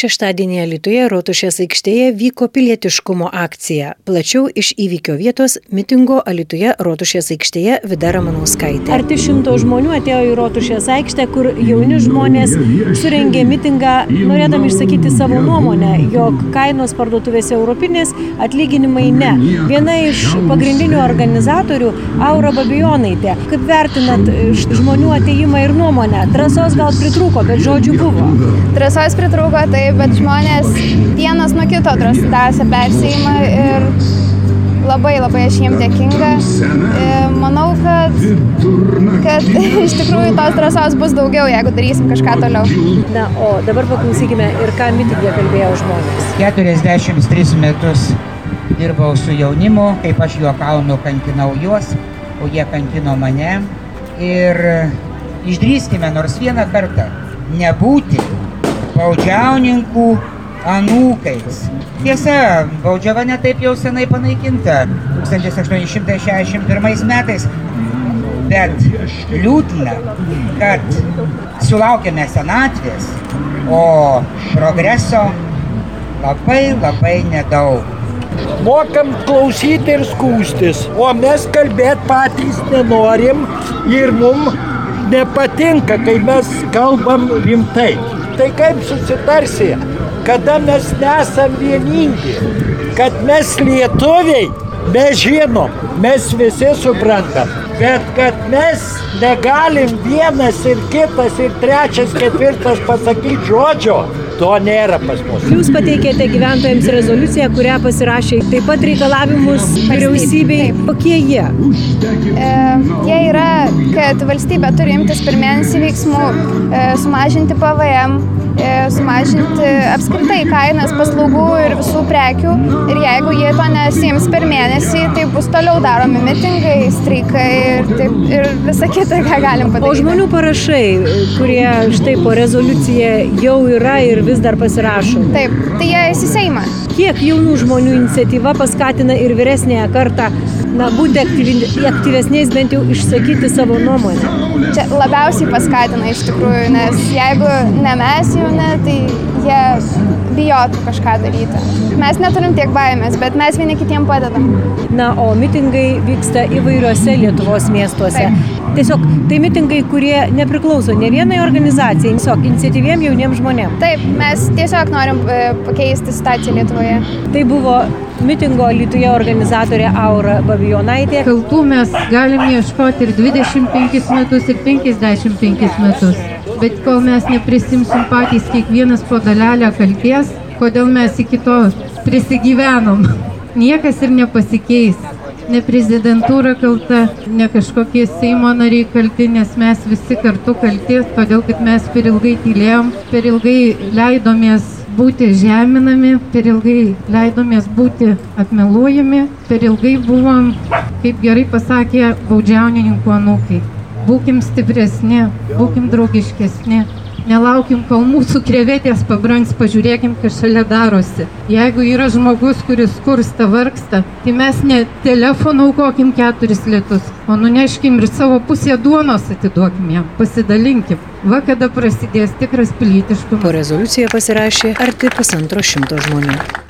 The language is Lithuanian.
Šeštadienį Alytuje Rotušės aikštėje vyko pilietiškumo akcija. Plačiau iš įvykio vietos mitingo Alytuje Rotušės aikštėje Vida Ramanauskaitė. Arti 100 žmonių atėjo į Rotušės aikštę, kur jauni žmonės surengė mitingą, norėdami išsakyti savo nuomonę, jog kainos parduotuvėse europinės, atlyginimai ne. Viena iš pagrindinių organizatorių Aura Babijonaitė. Kaip vertinat žmonių atėjimą ir nuomonę? Drąsos gal pritrūko, bet žodžių buvo. Drąsos pritrūko, taip, bet žmonės vienas nuo kito drąsiausia persijima ir labai aš jiems dėkinga. Manau, kad iš tikrųjų tos drąsos bus daugiau, jeigu darysim kažką toliau. Na, o dabar paklausykime ir ką mitingė kalbėjo žmonės. 43 metus dirbau su jaunimu, kaip aš juokaunu, kankinau juos, o jie kankino mane. Ir išdrįskime nors vieną kartą nebūti baudžiauninkų anūkais. Tiesa, baudžiava ne taip jau senai panaikinta 1861 metais, bet liūdna, kad sulaukėme senatvės, o progreso labai nedaug. Mokam klausyti ir skųstis, o mes kalbėti patys nenorim ir mums nepatinka, kai mes kalbam rimtai. Tai kaip susitarsi, kada mes nesam vieningi, kad mes lietuviai, mes žinom, mes visi suprantam, bet kad mes negalim vienas ir kitas ir trečias, ketvirtas pasakyti žodžio, to nėra pas mus. Jūs pateikėte gyventojams rezoliuciją, kurią pasirašė taip pat reikalavimus vyriausybei. Kokie jie? Jie yra, kad valstybė turi imtis per mėnesį veiksmų, sumažinti PVM, sumažinti apskritai kainas paslaugų ir visų prekių. Ir jeigu jie to nesiims per mėnesį, tai bus toliau daromi mitingai, streikai ir visa kita, ką galim padaryti. O žmonių parašai, kurie štai po rezoliuciją jau yra ir vis dar pasirašo. Taip, tai jie įsiseima. Kiek jaunų žmonių iniciatyva paskatina ir vyresnėje kartą būti aktyvesniais, bent jau išsakyti savo nuomonę? Čia labiausiai paskatina iš tikrųjų, nes jeigu ne mes jauni, tai jie bijotų kažką daryti. Mes neturim tiek baimės, bet mes vieni kitiem padedam. Na, o mitingai vyksta įvairiuose Lietuvos miestuose. Taip. Tiesiog tai mitingai, kurie nepriklauso ne vienai organizacijai, tiesiog iniciatyviem jauniems žmonėms. Taip, mes tiesiog norim pakeisti situaciją Lietuvoje. Tai buvo mitingo Alytuje organizatorė Aura Babijonaitė. Kaltų mes galime ieškoti ir 25 metus, ir 55 metus. Bet kol mes neprisimsim patys kiekvienas po dalelę kalties, kodėl mes iki to prisigyvenom, niekas ir nepasikeis. Ne prezidentūra kalta, ne kažkokie Seimo nariai kalti, nes mes visi kartu kalti, todėl kad mes per ilgai tylėjom, per ilgai leidomės būti žeminami, per ilgai leidomės būti apmeluojami, per ilgai buvom, kaip gerai pasakė, baudžiauninkų anūkai. Būkim stipresni, būkim draugiškesni. Nelaukim, kol mūsų krevetės pabrangs, pažiūrėkim, kas šalia darosi. Jeigu yra žmogus, kuris skursta, vargsta, tai mes ne telefoną aukokim 4 litus, o nuneškim ir savo pusę duonos atiduokim jam, pasidalinkim. Va kada prasidės tikras pilietiškumas. Po rezoliuciją pasirašė arti 150 žmonių.